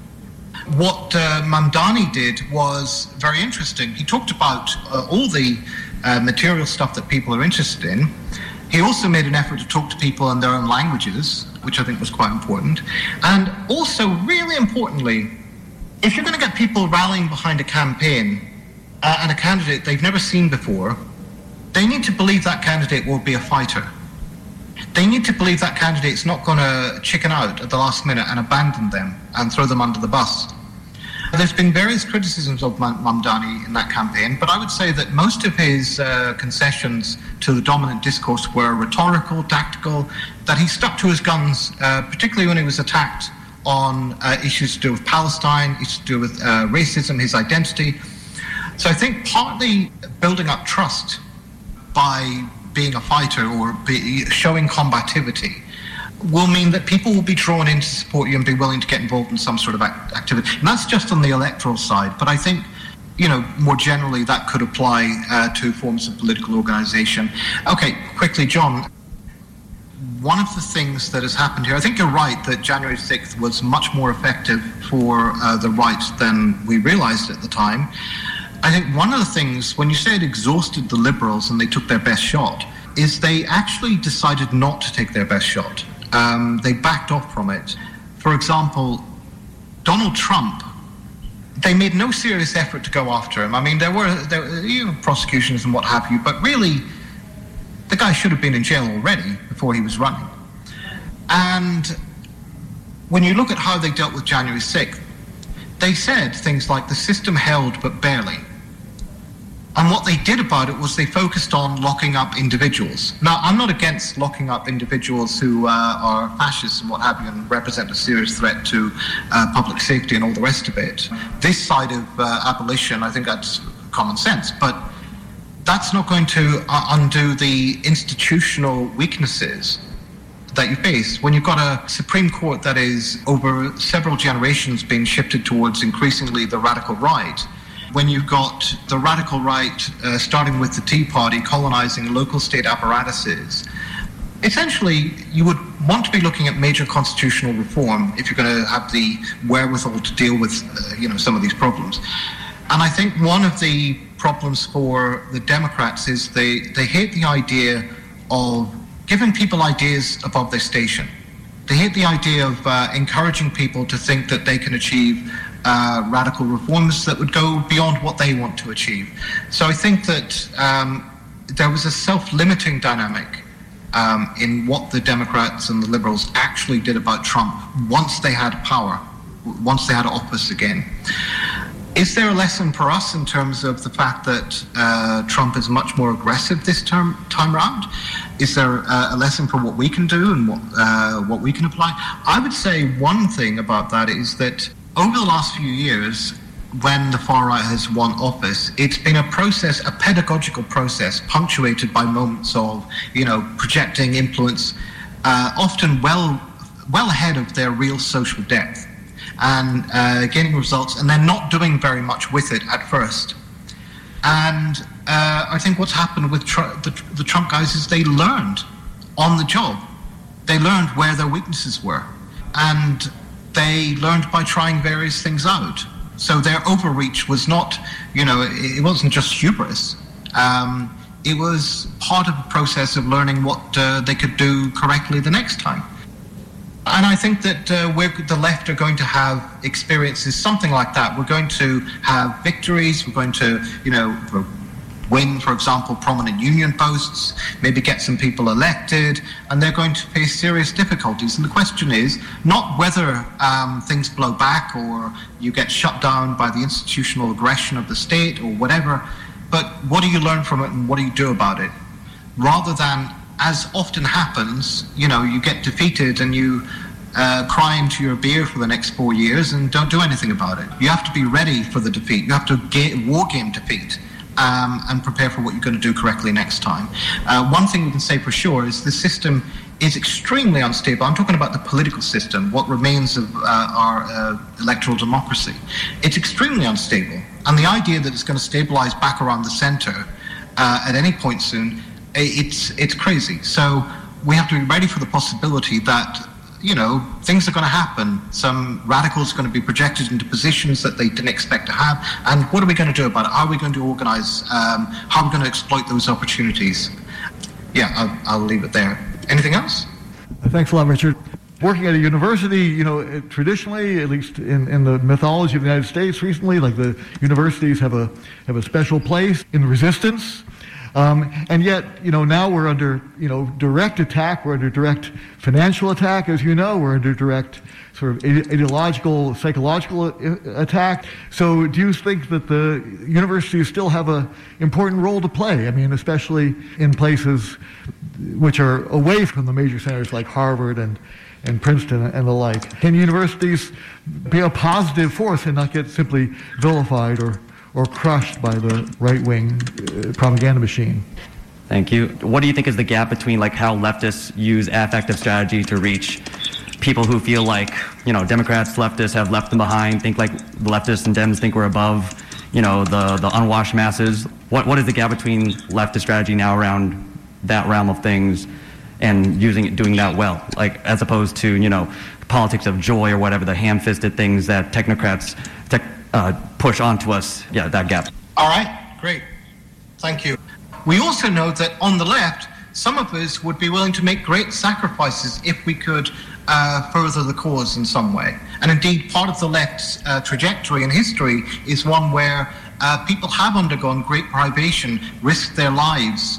What Mamdani did was very interesting. He talked about all the material stuff that people are interested in. He also made an effort to talk to people in their own languages, which I think was quite important. And also, really importantly, if you're going to get people rallying behind a campaign and a candidate they've never seen before, they need to believe that candidate will be a fighter. They need to believe that candidate's not going to chicken out at the last minute and abandon them and throw them under the bus. There's been various criticisms of Mamdani in that campaign, but I would say that most of his concessions to the dominant discourse were rhetorical, tactical, that he stuck to his guns, particularly when he was attacked on issues to do with Palestine, issues to do with racism, his identity. So I think partly building up trust by being a fighter or showing combativity will mean that people will be drawn in to support you and be willing to get involved in some sort of activity. And that's just on the electoral side. But I think, more generally, that could apply to forms of political organization. Okay, quickly, John. One of the things that has happened here, I think you're right that January 6th was much more effective for the right than we realized at the time. I think one of the things, when you say it exhausted the Liberals and they took their best shot, is they actually decided not to take their best shot. They backed off from it. For example, Donald Trump, they made no serious effort to go after him. I mean, there were prosecutions and what have you, but really, the guy should have been in jail already before he was running. And when you look at how they dealt with January 6th, they said things like the system held but barely. And what they did about it was they focused on locking up individuals. Now, I'm not against locking up individuals who are fascists and what have you and represent a serious threat to public safety and all the rest of it. This side of abolition, I think that's common sense, but that's not going to undo the institutional weaknesses that you face when you've got a Supreme Court that is over several generations being shifted towards increasingly the radical right. When you've got the radical right, starting with the Tea Party, colonizing local state apparatuses, essentially you would want to be looking at major constitutional reform if you're going to have the wherewithal to deal with some of these problems. And I think one of the problems for the Democrats is they hate the idea of giving people ideas above their station. They hate the idea of encouraging people to think that they can achieve radical reforms that would go beyond what they want to achieve. So I think that there was a self-limiting dynamic in what the Democrats and the Liberals actually did about Trump once they had power, once they had office again. Is there a lesson for us in terms of the fact that Trump is much more aggressive this time around? Is there a lesson for what we can do and what we can apply? I would say one thing about that is that over the last few years, when the far right has won office, it's been a process, a pedagogical process, punctuated by moments of, projecting influence, often well ahead of their real social depth, and gaining results, and then not doing very much with it at first. And I think what's happened with the Trump guys is they learned on the job. They learned where their weaknesses were, and they learned by trying various things out. So their overreach was not, it wasn't just hubris. It was part of the process of learning what they could do correctly the next time. And I think that the left are going to have experiences something like that. We're going to have victories. We're going to, win, for example, prominent union posts, maybe get some people elected, and they're going to face serious difficulties. And the question is not whether things blow back or you get shut down by the institutional aggression of the state or whatever, but what do you learn from it and what do you do about it? Rather than, as often happens, you get defeated and you cry into your beer for the next 4 years and don't do anything about it. You have to be ready for the defeat. You have to war game defeat. And prepare for what you're going to do correctly next time. One thing we can say for sure is the system is extremely unstable. I'm talking about the political system, what remains of our electoral democracy. It's extremely unstable. And the idea that it's going to stabilize back around the center at any point soon, it's crazy. So we have to be ready for the possibility that things are going to happen. Some radicals are going to be projected into positions that they didn't expect to have. And what are we going to do about it? How are we going to organize? How are we going to exploit those opportunities? Yeah, I'll leave it there. Anything else? Thanks a lot, Richard. Working at a university, traditionally, at least in the mythology of the United States recently, like the universities have a special place in resistance. And yet, now we're under, direct attack. We're under direct financial attack, as you know. We're under direct sort of ideological, psychological attack. So do you think that the universities still have an important role to play? I mean, especially in places which are away from the major centers like Harvard and Princeton and the like. Can universities be a positive force and not get simply vilified or crushed by the right-wing propaganda machine? Thank you. What do you think is the gap between how leftists use affective strategy to reach people who feel like, Democrats, leftists have left them behind, think like the leftists and Dems think we're above, the unwashed masses? What is the gap between leftist strategy now around that realm of things and doing that well, as opposed to, politics of joy or whatever, the ham-fisted things that technocrats push onto us? Yeah, that gap. All right, great. Thank you. We also know that on the left, some of us would be willing to make great sacrifices if we could further the cause in some way. And indeed, part of the left's trajectory in history is one where people have undergone great privation, risked their lives,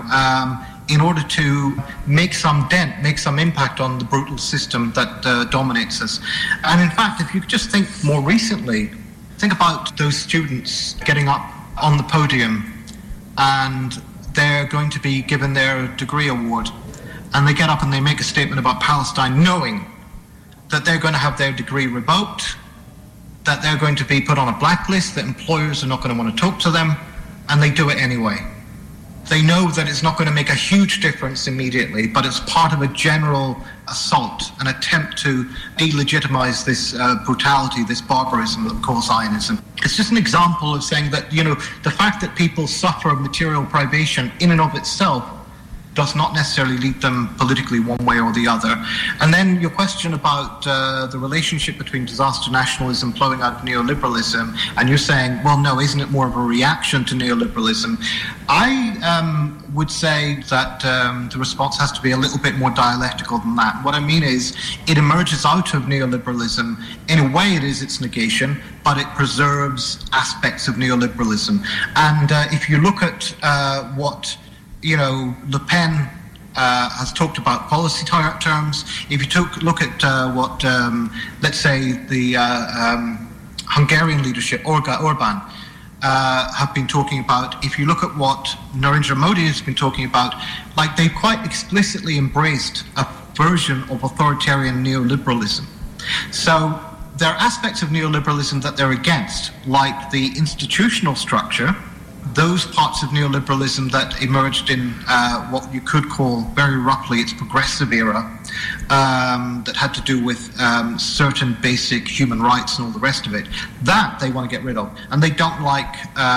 in order to make some dent, make some impact on the brutal system that dominates us. And in fact, if you just think more recently, think about those students getting up on the podium and they're going to be given their degree award, and they get up and they make a statement about Palestine knowing that they're going to have their degree revoked, that they're going to be put on a blacklist, that employers are not going to want to talk to them, and they do it anyway. They know that it's not going to make a huge difference immediately, but it's part of a general assault, an attempt to delegitimize this brutality, this barbarism that we call Zionism. It's just an example of saying that, the fact that people suffer material privation in and of itself does not necessarily lead them politically one way or the other. And then your question about the relationship between disaster nationalism flowing out of neoliberalism, and you're saying, well, no, isn't it more of a reaction to neoliberalism? I would say that the response has to be a little bit more dialectical than that. What I mean is, it emerges out of neoliberalism. In a way, it is its negation, but it preserves aspects of neoliberalism. And if you look at what Le Pen has talked about policy terms. If you look at what, let's say, the Hungarian leadership, Orban, have been talking about, if you look at what Narendra Modi has been talking about, like they quite explicitly embraced a version of authoritarian neoliberalism. So there are aspects of neoliberalism that they're against, like the institutional structure, those parts of neoliberalism that emerged in what you could call very roughly its progressive era, that had to do with certain basic human rights and all the rest of it, that they want to get rid of. And they don't like,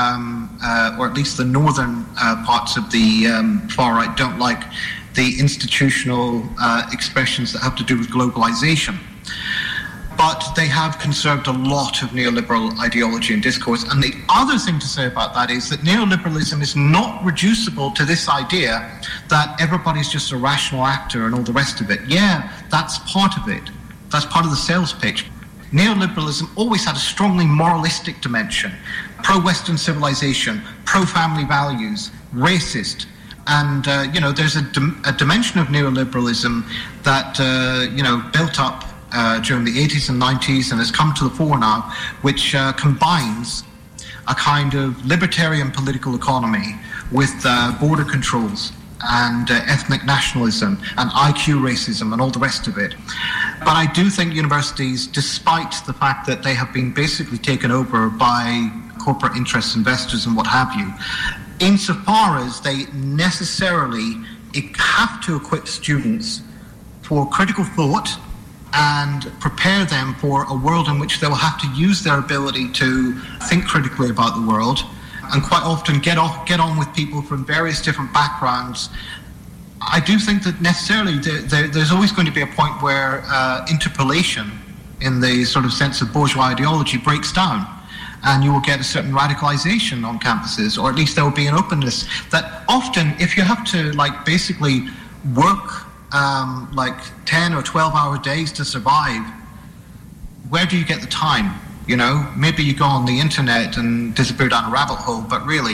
or at least the northern parts of the far right don't like the institutional expressions that have to do with globalization. But they have conserved a lot of neoliberal ideology and discourse. And the other thing to say about that is that neoliberalism is not reducible to this idea that everybody's just a rational actor and all the rest of it. Yeah, that's part of it. That's part of the sales pitch. Neoliberalism always had a strongly moralistic dimension, pro-Western civilization, pro-family values, racist. And, there's a dimension of neoliberalism that, built up during the 80s and 90s and has come to the fore now, which combines a kind of libertarian political economy with border controls and ethnic nationalism and IQ racism and all the rest of it. But I do think universities, despite the fact that they have been basically taken over by corporate interest investors and what have you, insofar as they necessarily have to equip students for critical thought and prepare them for a world in which they will have to use their ability to think critically about the world and quite often get on with people from various different backgrounds. I do think that necessarily there's always going to be a point where interpolation in the sort of sense of bourgeois ideology breaks down, and you will get a certain radicalization on campuses, or at least there will be an openness that often, if you have to basically work 10 or 12-hour days to survive, where do you get the time? Maybe you go on the internet and disappear down a rabbit hole, but really,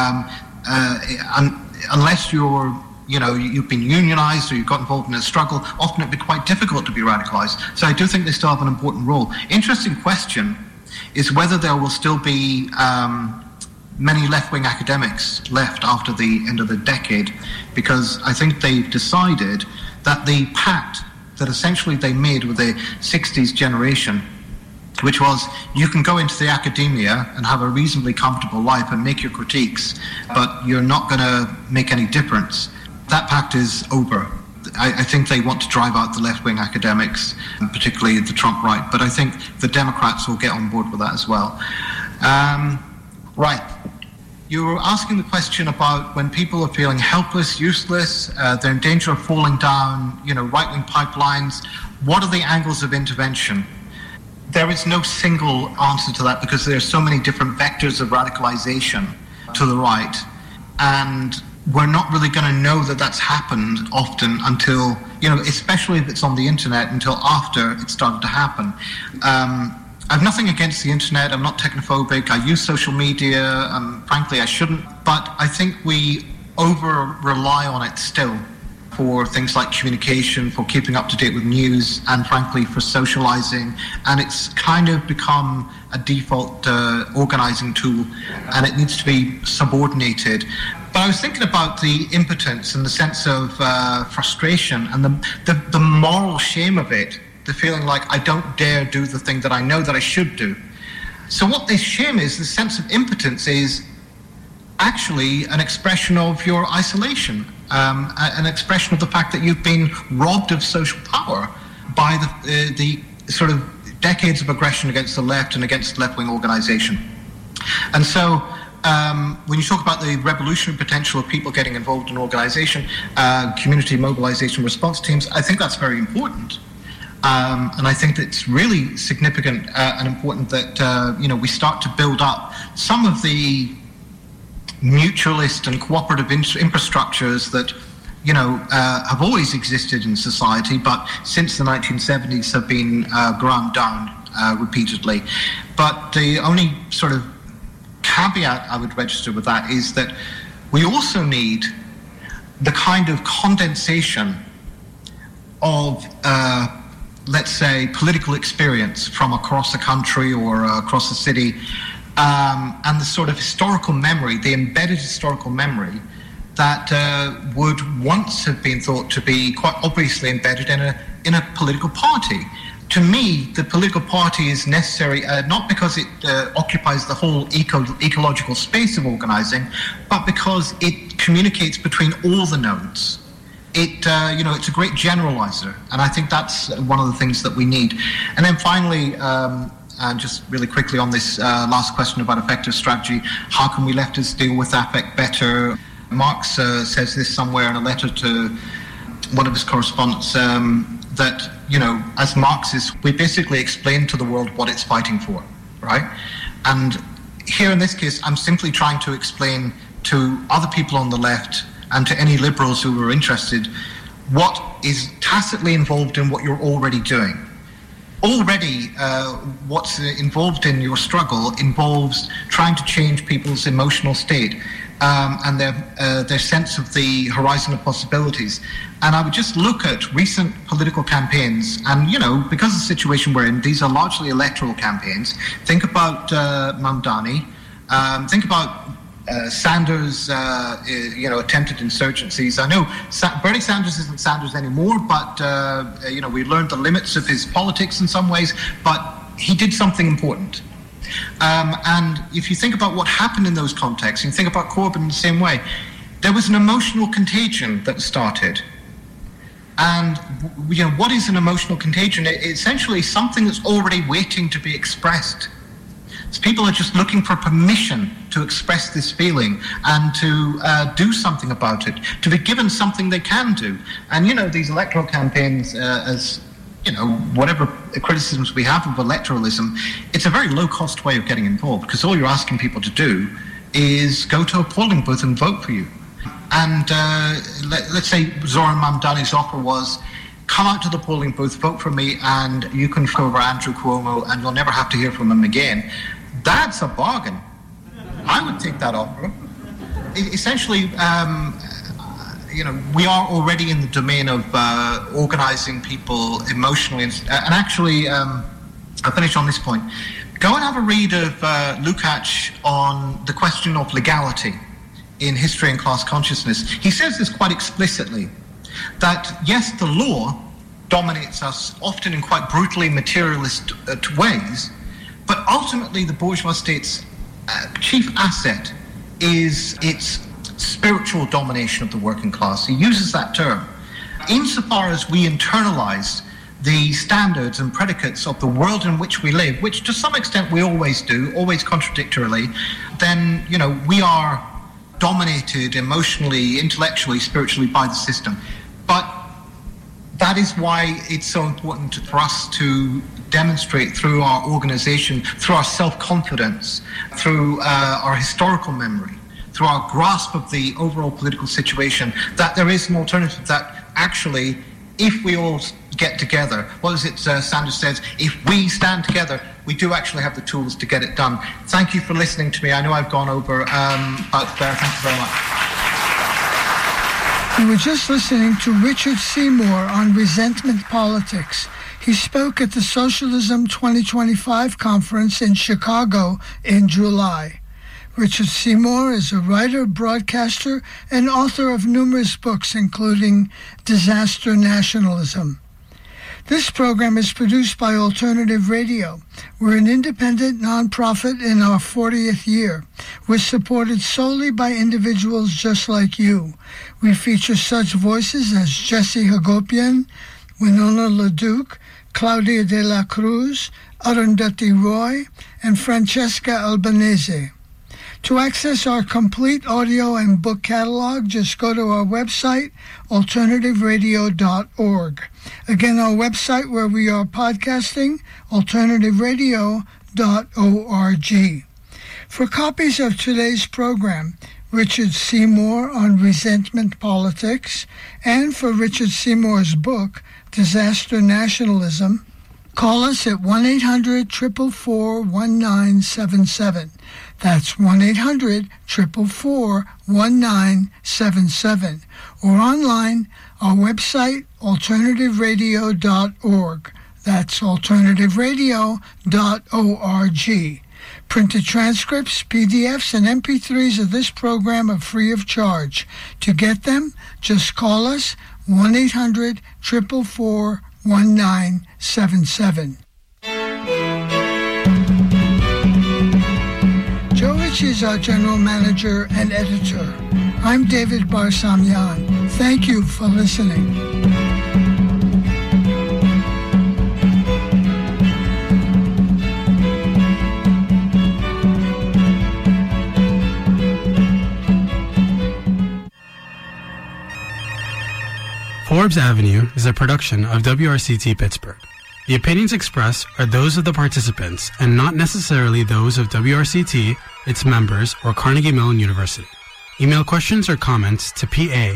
unless you've been unionized or you've got involved in a struggle, often it'd be quite difficult to be radicalized. So I do think they still have an important role. Interesting question is whether there will still be many left-wing academics left after the end of the decade, because I think they've decided that the pact that essentially they made with the 60s generation, which was you can go into the academia and have a reasonably comfortable life and make your critiques, but you're not going to make any difference. That pact is over. I think they want to drive out the left-wing academics, particularly the Trump right, but I think the Democrats will get on board with that as well. Right. You were asking the question about when people are feeling helpless, useless, they're in danger of falling down, right-wing pipelines. What are the angles of intervention? There is no single answer to that because there are so many different vectors of radicalization to the right. And we're not really going to know that that's happened often until, especially if it's on the internet, until after it started to happen. I have nothing against the internet. I'm not technophobic. I use social media. Frankly, I shouldn't. But I think we over-rely on it still for things like communication, for keeping up to date with news, and frankly, for socializing. And it's kind of become a default organizing tool, and it needs to be subordinated. But I was thinking about the impotence and the sense of frustration and the moral shame of it. The feeling like I don't dare do the thing that I know that I should do. So what this shame is, the sense of impotence, is actually an expression of your isolation, an expression of the fact that you've been robbed of social power by the sort of decades of aggression against the left and against left-wing organization. And so when you talk about the revolutionary potential of people getting involved in organization, community mobilization response teams, I think that's very important. And I think that it's really significant and important that, we start to build up some of the mutualist and cooperative infrastructures that, have always existed in society, but since the 1970s have been ground down repeatedly. But the only sort of caveat I would register with that is that we also need the kind of condensation of, let's say, political experience from across the country or across the city, and the sort of historical memory, the embedded historical memory that would once have been thought to be quite obviously embedded in a political party. To me, the political party is necessary not because it occupies the whole ecological space of organizing, but because it communicates between all the nodes. It's a great generalizer, and I think that's one of the things that we need. And then finally, and just really quickly on this last question about effective strategy, how can we leftists deal with affect better? Marx says this somewhere in a letter to one of his correspondents, that, as Marxists, we basically explain to the world what it's fighting for, right? And here in this case, I'm simply trying to explain to other people on the left and to any liberals who are interested what is tacitly involved in what you're already doing. Already, what's involved in your struggle involves trying to change people's emotional state and their sense of the horizon of possibilities. And I would just look at recent political campaigns, and because of the situation we're in, these are largely electoral campaigns. Think about Mamdani. Think about Sanders, attempted insurgencies. I know Bernie Sanders isn't Sanders anymore, but we learned the limits of his politics in some ways. But he did something important. And if you think about what happened in those contexts, and you think about Corbyn in the same way, there was an emotional contagion that started. And what is an emotional contagion? It's essentially something that's already waiting to be expressed. So people are just looking for permission to express this feeling and to do something about it, to be given something they can do. And these electoral campaigns, as whatever criticisms we have of electoralism, it's a very low-cost way of getting involved, because all you're asking people to do is go to a polling booth and vote for you. And let's say Zoran Mamdani's offer was, come out to the polling booth, vote for me, and you can vote over Andrew Cuomo, and you'll never have to hear from him again. That's a bargain. I would take that offer. Essentially, we are already in the domain of organizing people emotionally. And actually, I'll finish on this point. Go and have a read of Lukács on the question of legality in History and Class Consciousness. He says this quite explicitly, that yes, the law dominates us often in quite brutally materialist ways, but ultimately the bourgeois state's chief asset is its spiritual domination of the working class. He uses that term. Insofar as we internalize the standards and predicates of the world in which we live, which to some extent we always do, always contradictorily, then, we are dominated emotionally, intellectually, spiritually by the system. But that is why it's so important for us to demonstrate through our organization, through our self-confidence, through our historical memory, through our grasp of the overall political situation, that there is an alternative, that actually, if we all get together, what is it Sanders says, if we stand together, we do actually have the tools to get it done. Thank you for listening to me. I know I've gone over, but thank you very much. We were just listening to Richard Seymour on resentment politics. He spoke at the Socialism 2025 conference in Chicago in July. Richard Seymour is a writer, broadcaster, and author of numerous books, including Disaster Nationalism. This program is produced by Alternative Radio. We're an independent nonprofit in our 40th year. We're supported solely by individuals just like you. We feature such voices as Jesse Hagopian, Winona LaDuke, Claudia de la Cruz, Arundhati Roy, and Francesca Albanese. To access our complete audio and book catalog, just go to our website, alternativeradio.org. Again, our website where we are podcasting, alternativeradio.org. For copies of today's program, Richard Seymour on resentment politics, and for Richard Seymour's book, Disaster Nationalism, call us at 1-800-444-1977. That's 1-800-444-1977. Or online, our website, alternativeradio.org. That's alternativeradio.org. Printed transcripts, PDFs, and MP3s of this program are free of charge. To get them, just call us 1-800-444-1977. Joe Ritchie is our general manager and editor. I'm David Barsamian. Thank you for listening. Forbes Avenue is a production of WRCT Pittsburgh. The opinions expressed are those of the participants and not necessarily those of WRCT, its members, or Carnegie Mellon University. Email questions or comments to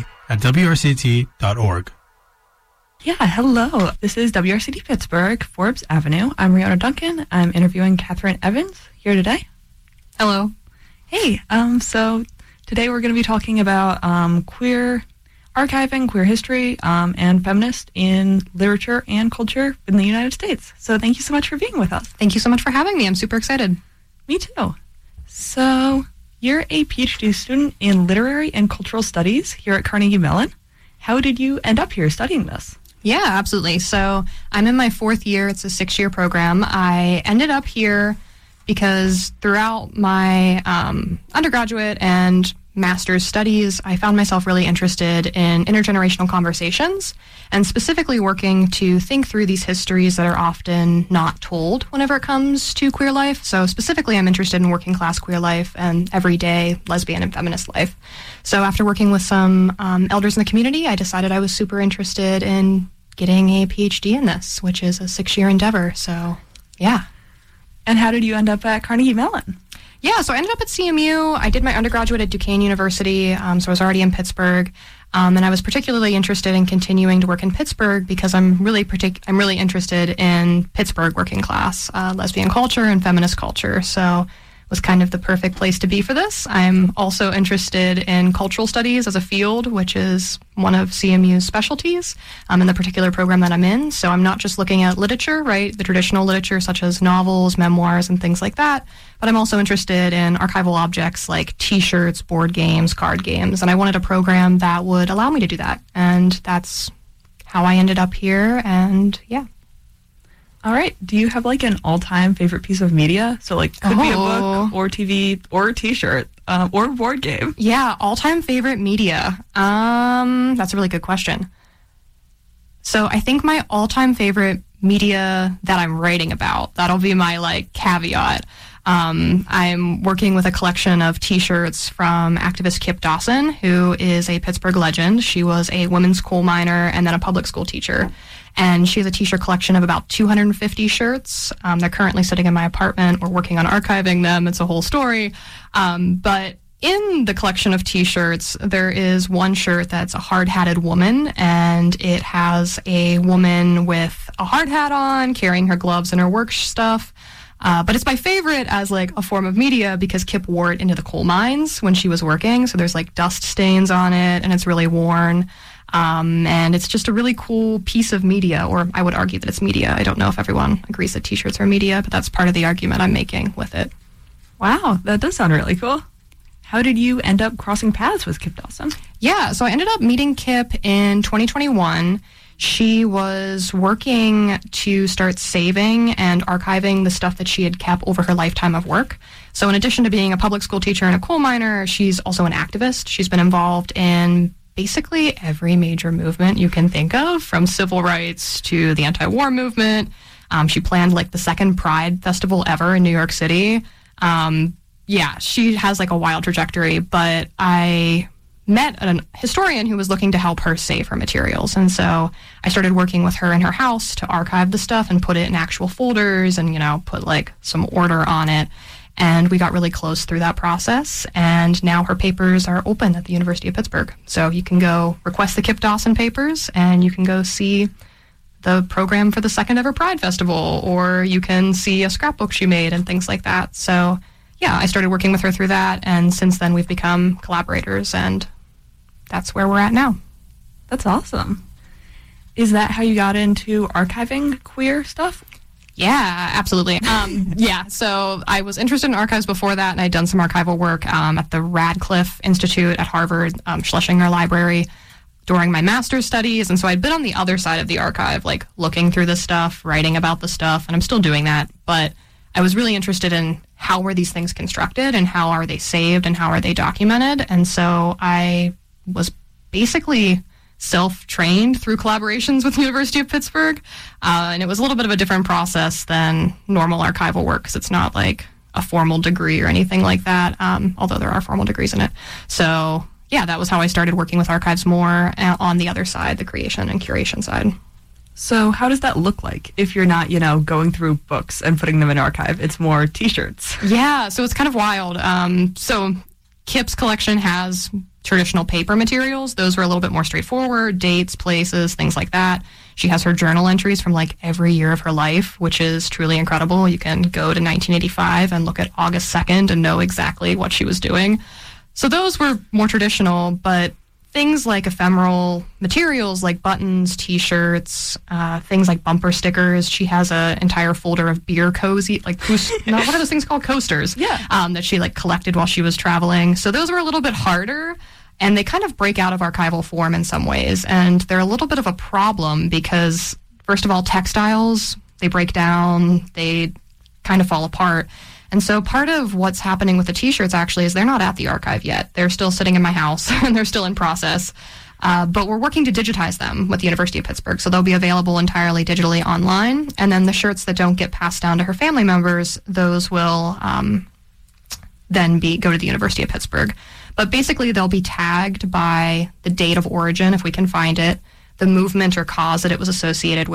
pa@wrct.org. Yeah, hello. This is WRCT Pittsburgh, Forbes Avenue. I'm Rihanna Duncan. I'm interviewing Catherine Evans here today. Hello. Hey, so today we're going to be talking about queer archiving, queer history, and feminist in literature and culture in the United States. So thank you so much for being with us. Thank you so much for having me. I'm super excited. Me too. So you're a PhD student in literary and cultural studies here at Carnegie Mellon. How did you end up here studying this? Yeah, absolutely. So I'm in my 4th year. It's a 6-year program. I ended up here because throughout my undergraduate and master's studies, I found myself really interested in intergenerational conversations and specifically working to think through these histories that are often not told whenever it comes to queer life. So specifically, I'm interested in working class queer life and everyday lesbian and feminist life. So after working with some elders in the community, I decided I was super interested in getting a PhD in this, which is a 6-year endeavor. So, yeah. And how did you end up at Carnegie Mellon? Yeah, so I ended up at CMU. I did my undergraduate at Duquesne University, so I was already in Pittsburgh. And I was particularly interested in continuing to work in Pittsburgh because I'm really interested in Pittsburgh working class, lesbian culture and feminist culture. So it was kind of the perfect place to be for this. I'm also interested in cultural studies as a field, which is one of CMU's specialties in the particular program that I'm in. So I'm not just looking at literature, right, the traditional literature such as novels, memoirs, and things like that, but I'm also interested in archival objects like T-shirts, board games, card games, and I wanted a program that would allow me to do that. And that's how I ended up here, and yeah. All right. Do you have like an all-time favorite piece of media? So like could be a book or TV or a T-shirt or a board game. Yeah, all-time favorite media. That's a really good question. So I think my all-time favorite media that I'm writing about, that'll be my like caveat. I'm working with a collection of T-shirts from activist Kip Dawson, who is a Pittsburgh legend. She was a women's coal miner and then a public school teacher. And she has a T-shirt collection of about 250 shirts. They're currently sitting in my apartment. We're working on archiving them. It's a whole story. But in the collection of T-shirts, there is one shirt that's a hard-hatted woman, and it has a woman with a hard hat on, carrying her gloves and her work stuff. But it's my favorite as like a form of media because Kip wore it into the coal mines when she was working. So there's like dust stains on it, and it's really worn. And it's just a really cool piece of media, or I would argue that it's media. I don't know if everyone agrees that T-shirts are media, but that's part of the argument I'm making with it. Wow, that does sound really cool. How did you end up crossing paths with Kip Dawson? Yeah, so I ended up meeting Kip in 2021. She was working to start saving and archiving the stuff that she had kept over her lifetime of work. So in addition to being a public school teacher and a coal miner, she's also an activist. She's been involved in basically every major movement you can think of, from civil rights to the anti-war movement. She planned like the second Pride festival ever in New York City. yeah, she has like a wild trajectory, but I met a historian who was looking to help her save her materials. And so I started working with her in her house to archive the stuff and put it in actual folders and, put like some order on it. And we got really close through that process. And now her papers are open at the University of Pittsburgh. So you can go request the Kip Dawson papers and you can go see the program for the second ever Pride Festival, or you can see a scrapbook she made and things like that. So yeah, I started working with her through that. And since then we've become collaborators, and that's where we're at now. That's awesome. Is that how you got into archiving queer stuff? Yeah, absolutely. Yeah, so I was interested in archives before that, and I'd done some archival work at the Radcliffe Institute at Harvard, Schlesinger Library, during my master's studies. And so I'd been on the other side of the archive, like looking through the stuff, writing about the stuff, and I'm still doing that. But I was really interested in how were these things constructed, and how are they saved, and how are they documented. And so I was basically self-trained through collaborations with the University of Pittsburgh. And it was a little bit of a different process than normal archival work, because it's not like a formal degree or anything like that, although there are formal degrees in it. So yeah, that was how I started working with archives more on the other side, the creation and curation side. So how does that look like if you're not, going through books and putting them in archive? It's more T-shirts. Yeah, so it's kind of wild. So Kip's collection has traditional paper materials. Those were a little bit more straightforward, dates, places, things like that. She has her journal entries from like every year of her life, which is truly incredible. You can go to 1985 and look at August 2nd and know exactly what she was doing. So those were more traditional, but things like ephemeral materials like buttons, T-shirts, things like bumper stickers. She has an entire folder of beer cozy, like what are those things called? Coasters. Yeah. That she like collected while she was traveling. So those were a little bit harder, and they kind of break out of archival form in some ways. And they're a little bit of a problem because, first of all, textiles, they break down, they kind of fall apart. And so part of what's happening with the T-shirts actually is they're not at the archive yet. They're still sitting in my house and they're still in process. But we're working to digitize them with the University of Pittsburgh. So they'll be available entirely digitally online. And then the shirts that don't get passed down to her family members, those will then go to the University of Pittsburgh. But basically they'll be tagged by the date of origin, if we can find it, the movement or cause that it was associated with.